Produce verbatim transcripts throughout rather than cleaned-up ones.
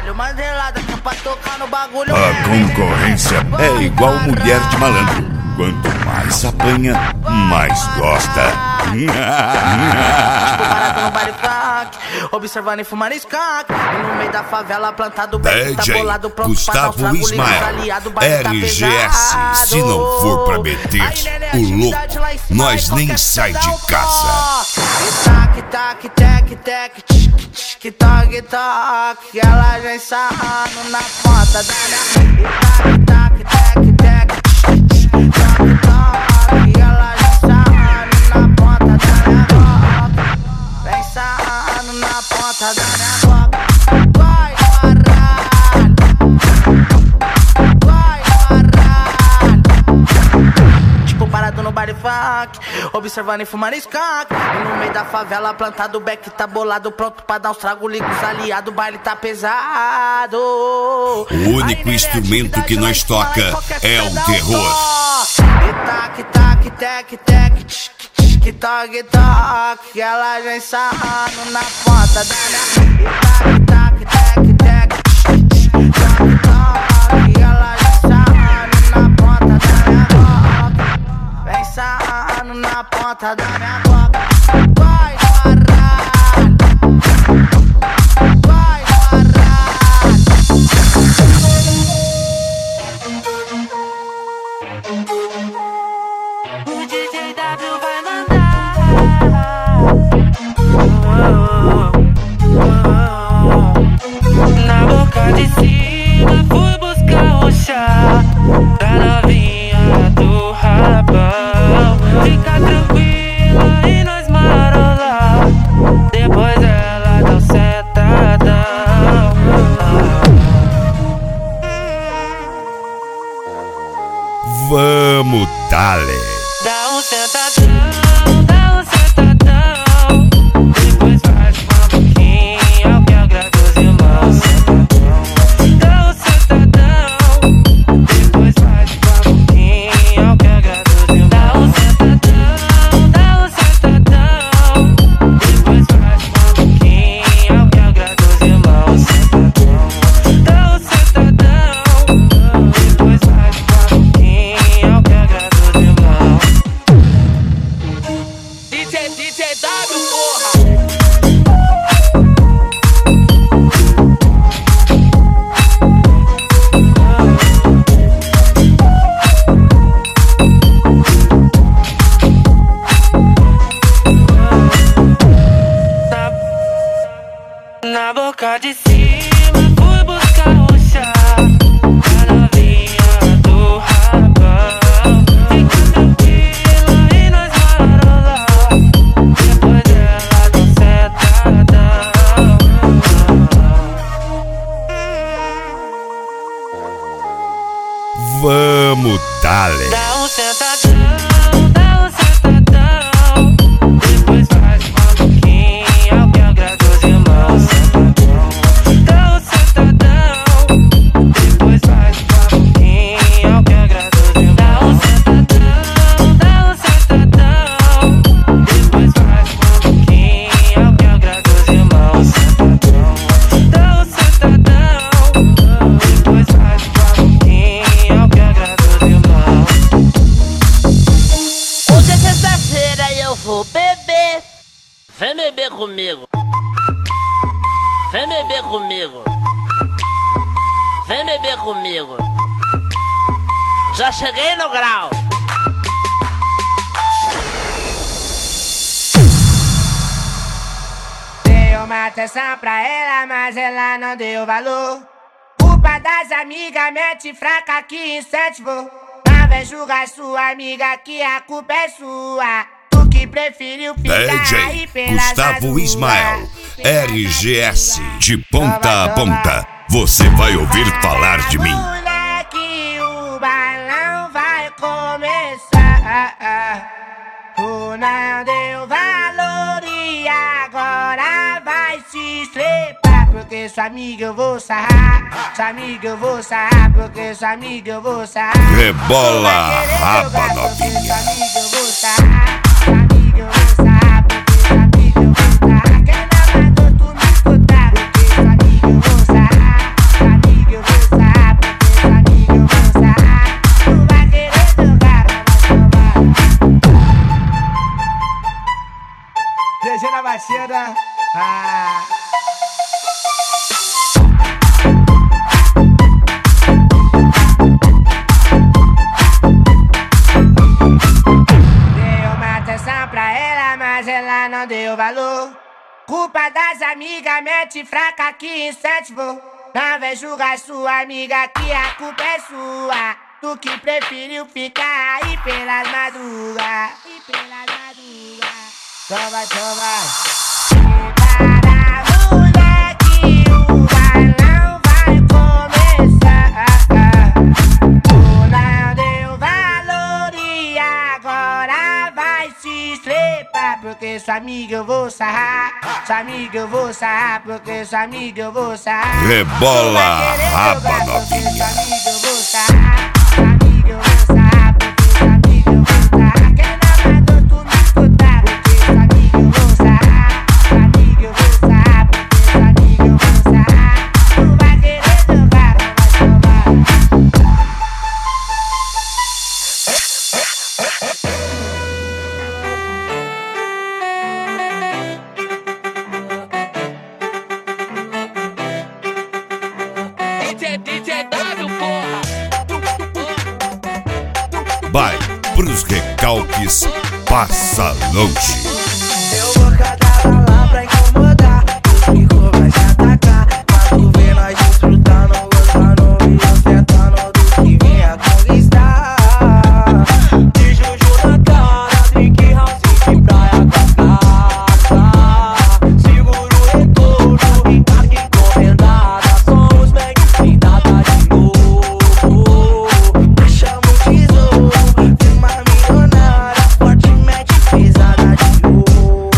A concorrência é igual mulher de malandro. Quanto mais apanha, mais gosta. Observando e fumando skunk. No meio da favela plantado bem, D J Gustavo Ismael, R G S. Se não for pra meter o louco, nós nem sai de casa. Tac, tac, tac, tac, tic, toc, toc. Ela já ensaiando na ponta da minha. Tac, tac, tac, tic, toc, toc. Ela já ensaiando na ponta da minha boca. Vem ensaiando na ponta da minha boca. Vai, caralho. Vai, caralho. Tipo parado no baile funk, observando e fumando skunk. E no meio da favela plantado, o beck tá bolado, pronto pra dar uns trago, liga os aliados, o baile tá pesado. O único instrumento que nós toca é o terror. E tac, tac, tac, tac, tic, toc, toc. Ela já ensaiando na ponta da minha. E tac, tac, tac, tac, tic, toc, toc. Ela já ensaiando na ponta da minha boca. Vem ensaiando na ponta da minha boca. Vai, caralho. Vai, caralho. O D J W vai mandar. Na boca de cima fui buscar um chá pra novinha do rabão. Fica tranquila e nós marolar. Depois ela dá um sentadão. Vamos, dale. Dá um sentadão, dá um sentadão. Depois faz uma boquinha que agrada os irmãos. Dá um sentadão. Depois faz uma boquinha que agrada os irmãos. Dá um sentadão, dá um sentadão. Depois faz uma boquinha que agrada os irmãos. Dá um sentadão. Depois faz uma boquinha que agrada os irmãos. D J, D J W, porra! Na, na boca de cima fui buscar um chá pra novinha do rabão. Fica tranquila e nós marolar. Depois ela dá um sentadão. Vamos, dale. Dá um sentadão, dá um sentadão. Depois faz uma boquinha que agrada os irmãos. Dá um sentadão. Depois faz uma boquinha que agrada os irmãos. Dá um sentadão, dá um sentadão. Depois faz uma boquinha que agrada os irmãos. Dá um sentadão. Depois faz uma boquinha que agrada os irmãos. Hoje é sexta-feira e eu vou beber. Vem beber comigo. Vem beber comigo. Vem beber comigo. Já cheguei no grau. Dei uma atenção pra ela, mas ela não deu valor. Culpa das amigas, mete fraca que incentivou. Não vem julgar sua amiga que a culpa é sua. Tu que preferiu ficar aí D J pelas Gustavo ruas. Ismael, R G S. De ponta a ponta, você vai ouvir falar de mim. Moleque, o balão vai começar. Tu não deu valor e agora vai se estrepar. Porque sua amiga eu vou sarrar. Sua amiga eu vou sarrar. Porque sua amiga eu vou sarrar. Rebola a raba, novinha. Sua amiga eu vou sarrar. Sua amiga eu vou sarrar. Porque sua amiga eu vou sarrar. Quem não mandou tu me escutar? Porque sua amiga eu vou sarrar. Culpa das amigas, mete fraca que incentivou. Não vem julgar sua amiga que a culpa é sua. Tu que preferiu ficar aí pelas madrugas. E pelas madrugas. Então vai, então vai. Para mulher que o balão vai começar. Tu não deu valor e agora vai se estrepar. Porque sua amiga eu vou sarrar. Sua amiga eu vou sarrar. Porque sua amiga eu vou sarrar. Rebola a raba novinha. Sua amiga eu vou sarrar. Sua amiga eu vou sarrar. Porque sua amiga eu vou sarrar. Quem não mandou tu me escutar? Porque sua amiga eu vou sarrar. Sua amiga eu vou sarrar. Porque sua amiga eu vou sarrar. Tu vai querer jogar, vai tomar. Vai pros recalques, passa longe. Eu vou catar lá pra incomodar. Os ricos vai se atacar. Quando vê nós desfrutando, gostando e afetando do que vinha conquistar. De Juju na cara, drink house de praia com a casa. Seguro o retorno, Ricardo encomendada. Somos bem e nada de novo. Achamos tesouro, firma milionária, fortemente pesada de ouro.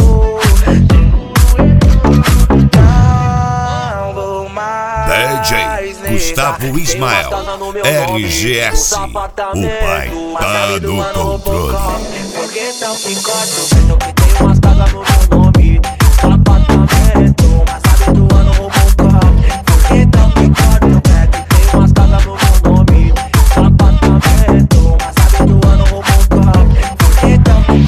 Não vou mais. D J Gustavo Ismael, R G S, o pai tá no controle. Foguetão que corta o vento que tem umas casas no meu nome. Apartamento, mas sabe do ano Robocop. Foguetão que corta o vento que tem umas casas no meu nome. Apartamento, mas sabe do ano Robocop. Foguetão que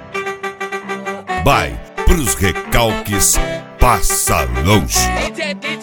Vai pros recalques, passa longe. D J